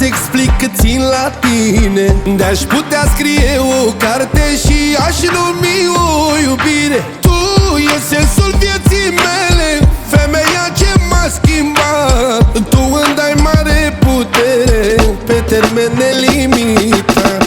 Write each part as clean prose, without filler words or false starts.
explic cât țin la tine. De-aș putea scrie o carte și aș numi o iubire. Tu e sensul vieții mele, femeia ce m-a schimbat. Tu îmi dai mare putere pe termen nelimitat.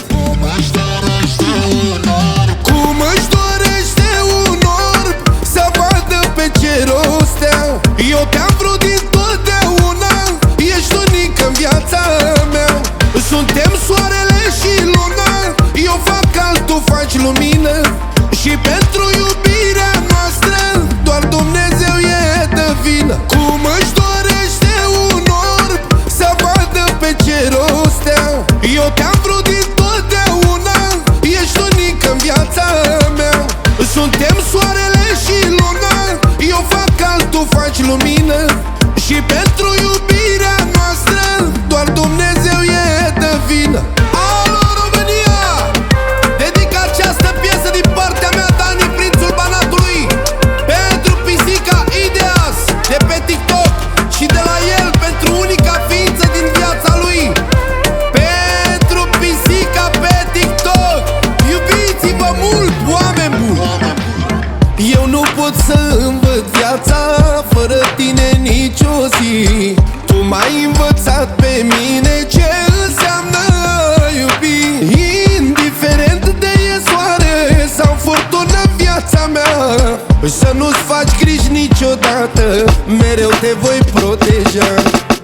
Cum își dorește un orb să vadă pe cer o stea. Eu te-am vrut dintotdeauna, ești unică-n viața mea. Suntem soarele și luna, eu fac cald, tu faci lumină. Și pentru iubirea noastră doar Dumnezeu e de vină. Cum își dorește un orb să vadă pe cer o stea. Eu te-am vrut dintotdeauna, ești unică-n viața mea. Suntem soarele și luna, eu fac cald, tu faci lumină. Și pentru iubirea noastră doar Dumnezeu e de vină. Alo România! Dedic această piesă din partea mea, Dani, prințul Banatului, pentru pisica Ideas de pe TikTok și de la el pentru unica ființă din viața lui. Pentru pisica pe TikTok, iubiți-vă mult, oameni buni! Eu nu pot să învăț viața fără tine nicio zi. Tu m-ai învățat pe mine ce înseamnă a iubi. Indiferent de e soare sau furtună viața mea, să nu-ți faci griji niciodată, mereu te voi proteja.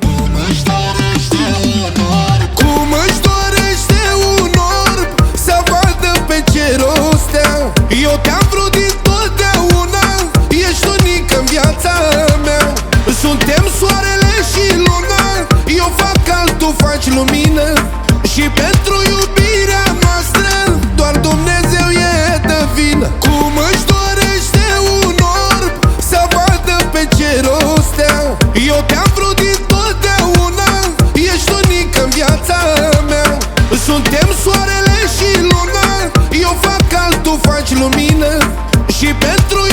Cum își dorește un orb să vadă pe cer o stea. Eu te-am vrut dintotdeauna, ești unică-n viața mea. Suntem soarele și luna, eu fac cald, tu faci lumină. Și pentru iubirea noastră doar Dumnezeu e de vină. Cum își dorește un orb să vadă pe cer o stea. Eu te-am vrut dintotdeauna, ești unică-n viața mea. Suntem soarele și luna, eu fac cald, tu faci lumină. Și pentru